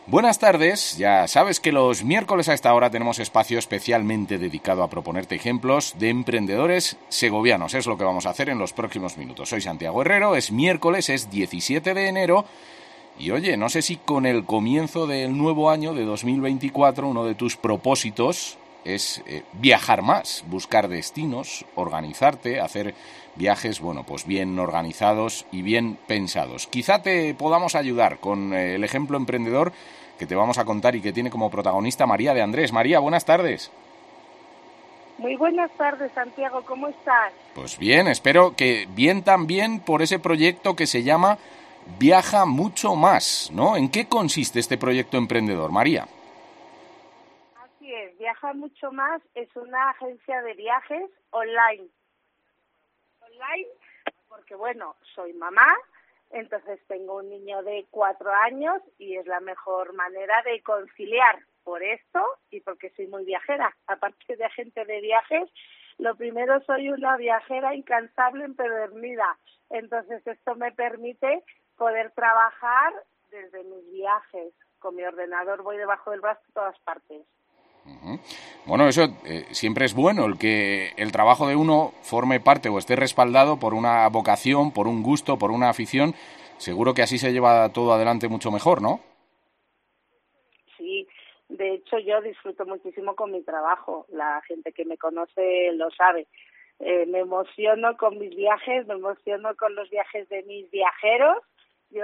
Buenas tardes, ya sabes que los miércoles a esta hora tenemos espacio especialmente dedicado a proponerte ejemplos de emprendedores segovianos. Es lo que vamos a hacer en los próximos minutos. Soy Santiago Herrero, es miércoles, es 17 de enero y oye, no sé si con el comienzo del nuevo año de 2024 uno de tus propósitos es viajar más, buscar destinos, organizarte, hacer viajes, bueno, pues bien organizados y bien pensados. Quizá te podamos ayudar con el ejemplo emprendedor que te vamos a contar y que tiene como protagonista María de Andrés. María, buenas tardes. Muy buenas tardes, Santiago, ¿cómo estás? Pues bien, espero que bien también por ese proyecto que se llama Viaja Mucho Más, ¿no? ¿En qué consiste este proyecto emprendedor, María? Así es, Viaja Mucho Más es una agencia de viajes online. Online porque, bueno, soy mamá, entonces tengo un niño de 4 años y es la mejor manera de conciliar por esto y porque soy muy viajera. Aparte de agente de viajes, lo primero, soy una viajera incansable, empedernida. Entonces esto me permite poder trabajar desde mis viajes. Con mi ordenador voy debajo del brazo a todas partes. Uh-huh. Bueno, eso siempre es bueno, el que el trabajo de uno forme parte o esté respaldado por una vocación, por un gusto, por una afición. Seguro que así se lleva todo adelante mucho mejor, ¿no? Sí, de hecho yo disfruto muchísimo con mi trabajo. La gente que me conoce lo sabe. Me emociono con mis viajes, me emociono con los viajes de mis viajeros. Yo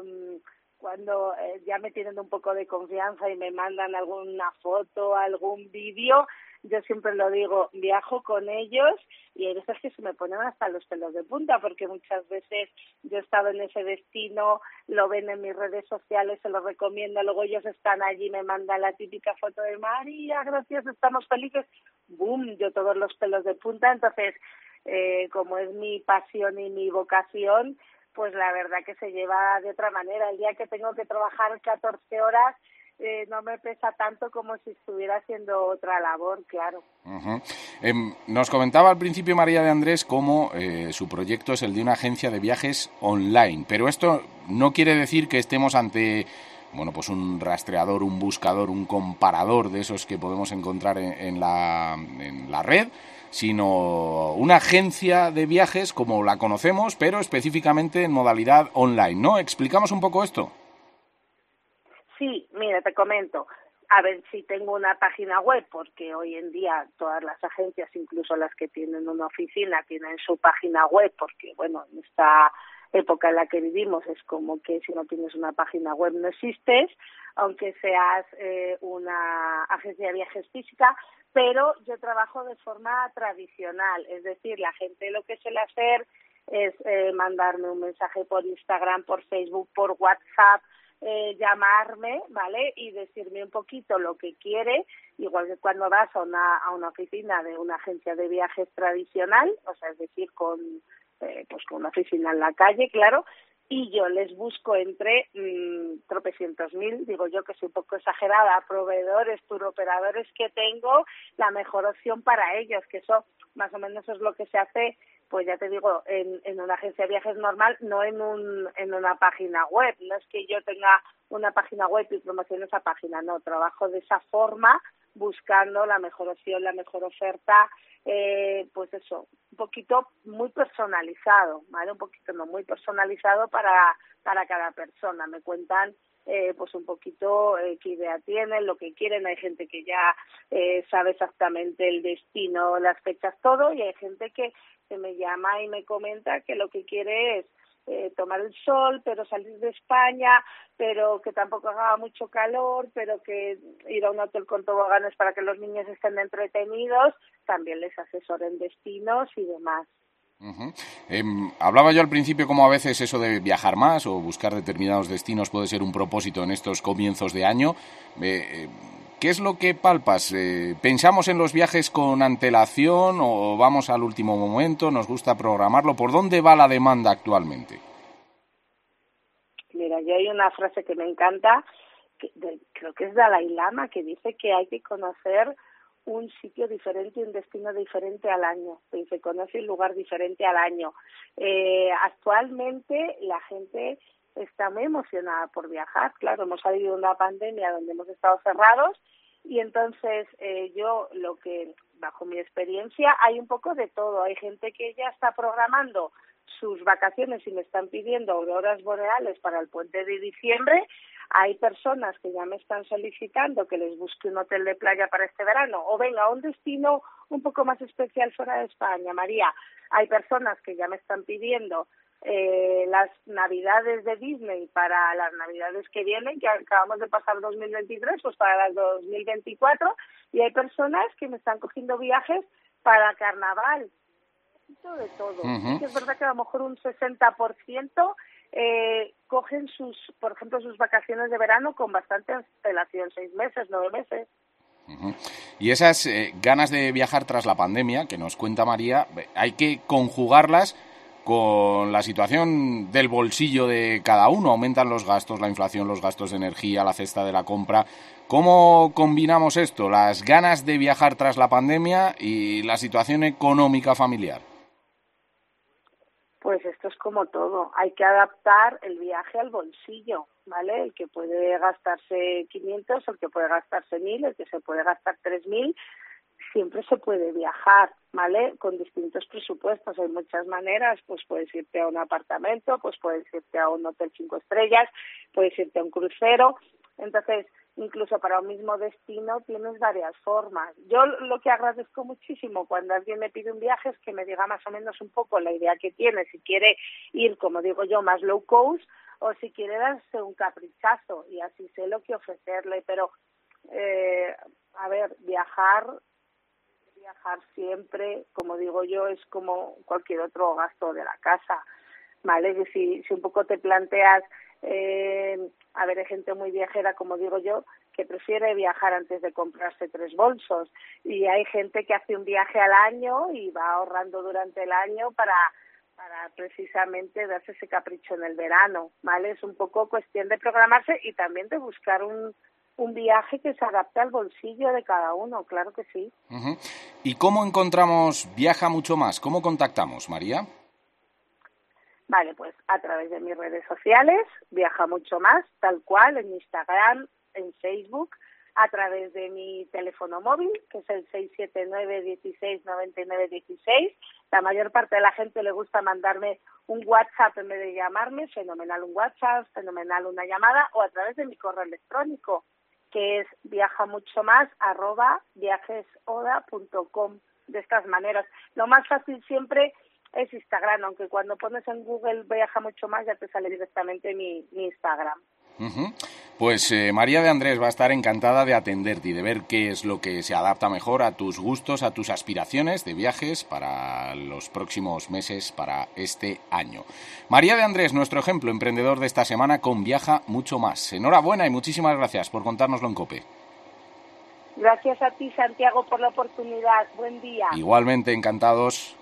cuando ya me tienen un poco de confianza y me mandan alguna foto, algún vídeo, yo siempre lo digo, viajo con ellos y hay veces que se me ponen hasta los pelos de punta porque muchas veces yo he estado en ese destino, lo ven en mis redes sociales, se lo recomiendo, luego ellos están allí y me mandan la típica foto de María, gracias, estamos felices, boom, yo todos los pelos de punta. Entonces, como es mi pasión y mi vocación, pues la verdad que se lleva de otra manera. El día que tengo que trabajar 14 horas no me pesa tanto como si estuviera haciendo otra labor, claro. Uh-huh. Nos comentaba al principio María de Andrés cómo su proyecto es el de una agencia de viajes online, pero esto no quiere decir que estemos ante, bueno, pues un rastreador, un buscador, un comparador de esos que podemos encontrar en la red, sino una agencia de viajes como la conocemos, pero específicamente en modalidad online, ¿no? ¿Explicamos un poco esto? Sí, mira, te comento. A ver si tengo una página web, porque hoy en día todas las agencias, incluso las que tienen una oficina, tienen su página web, porque, bueno, en esta época en la que vivimos es como que si no tienes una página web no existes, aunque seas una agencia de viajes física, pero yo trabajo de forma tradicional, es decir, la gente lo que suele hacer es mandarme un mensaje por Instagram, por Facebook, por WhatsApp, llamarme, ¿vale? Y decirme un poquito lo que quiere, igual que cuando vas a una oficina de una agencia de viajes tradicional, o sea, es decir, pues con una oficina en la calle, claro, y yo les busco entre tropecientos mil, digo yo que soy un poco exagerada, proveedores, turoperadores que tengo, la mejor opción para ellos, que eso más o menos es lo que se hace, pues ya te digo, en una agencia de viajes normal, no en una página web. No es que yo tenga una página web y promocione esa página, no, trabajo de esa forma, buscando la mejor opción, la mejor oferta, pues eso, un poquito muy personalizado, ¿vale? Un poquito no, muy personalizado para cada persona. Me cuentan pues un poquito qué idea tienen, lo que quieren. Hay gente que ya sabe exactamente el destino, las fechas, todo, y hay gente que se me llama y me comenta que lo que quiere es tomar el sol, pero salir de España, pero que tampoco haga mucho calor, pero que ir a un hotel con toboganes para que los niños estén entretenidos, también les asesoren destinos y demás. Uh-huh. Hablaba yo al principio como a veces eso de viajar más o buscar determinados destinos puede ser un propósito en estos comienzos de año. ¿Qué es lo que palpas? ¿Pensamos en los viajes con antelación o vamos al último momento? ¿Nos gusta programarlo? ¿Por dónde va la demanda actualmente? Mira, yo hay una frase que me encanta, creo que es Dalai Lama, que dice que hay que conocer un sitio diferente y un destino diferente al año. Se conoce un lugar diferente al año. Actualmente la gente está muy emocionada por viajar. Claro, hemos salido de una pandemia donde hemos estado cerrados y entonces yo lo que, bajo mi experiencia, hay un poco de todo. Hay gente que ya está programando sus vacaciones y me están pidiendo auroras boreales para el puente de diciembre. Hay personas que ya me están solicitando que les busque un hotel de playa para este verano o venga a un destino un poco más especial fuera de España, María. Hay personas que ya me están pidiendo las navidades de Disney para las navidades que vienen, que acabamos de pasar 2023, pues para las 2024, y hay personas que me están cogiendo viajes para carnaval, de todo. Uh-huh. Sí que es verdad que a lo mejor un 60% cogen por ejemplo, sus vacaciones de verano con bastante antelación, 6 meses, 9 meses. Uh-huh. Y esas ganas de viajar tras la pandemia, que nos cuenta María, hay que conjugarlas con la situación del bolsillo de cada uno. Aumentan los gastos, la inflación, los gastos de energía, la cesta de la compra. ¿Cómo combinamos esto? Las ganas de viajar tras la pandemia y la situación económica familiar. Pues esto es como todo, hay que adaptar el viaje al bolsillo, ¿vale? El que puede gastarse 500, el que puede gastarse 1.000, el que se puede gastar 3.000, siempre se puede viajar, ¿vale? Con distintos presupuestos, hay muchas maneras, pues puedes irte a un apartamento, pues puedes irte a un hotel 5 estrellas, puedes irte a un crucero, entonces incluso para un mismo destino tienes varias formas. Yo lo que agradezco muchísimo cuando alguien me pide un viaje es que me diga más o menos un poco la idea que tiene, si quiere ir, como digo yo, más low cost o si quiere darse un caprichazo, y así sé lo que ofrecerle. Pero, a ver, viajar siempre, como digo yo, es como cualquier otro gasto de la casa, ¿vale? Que si un poco te planteas, a ver, hay gente muy viajera, como digo yo, que prefiere viajar antes de comprarse 3 bolsos, y hay gente que hace un viaje al año y va ahorrando durante el año para precisamente darse ese capricho en el verano, ¿vale? Es un poco cuestión de programarse y también de buscar un viaje que se adapte al bolsillo de cada uno, claro que sí. Uh-huh. ¿Y cómo encontramos Viaja Mucho Más? ¿Cómo contactamos, María? Vale, pues a través de mis redes sociales, Viaja Mucho Más, tal cual, en Instagram, en Facebook, a través de mi teléfono móvil, que es el 679-1699-16. La mayor parte de la gente le gusta mandarme un WhatsApp en vez de llamarme, fenomenal un WhatsApp, fenomenal una llamada, o a través de mi correo electrónico, que es viajamuchomas@viajesoda.com. De estas maneras. Lo más fácil siempre es Instagram, aunque cuando pones en Google Viaja Mucho Más ya te sale directamente mi Instagram. Uh-huh. Pues María de Andrés va a estar encantada de atenderte y de ver qué es lo que se adapta mejor a tus gustos, a tus aspiraciones de viajes para los próximos meses, para este año. María de Andrés, nuestro ejemplo emprendedor de esta semana con Viaja Mucho Más. Enhorabuena y muchísimas gracias por contárnoslo en COPE. Gracias a ti, Santiago, por la oportunidad. Buen día. Igualmente, encantados.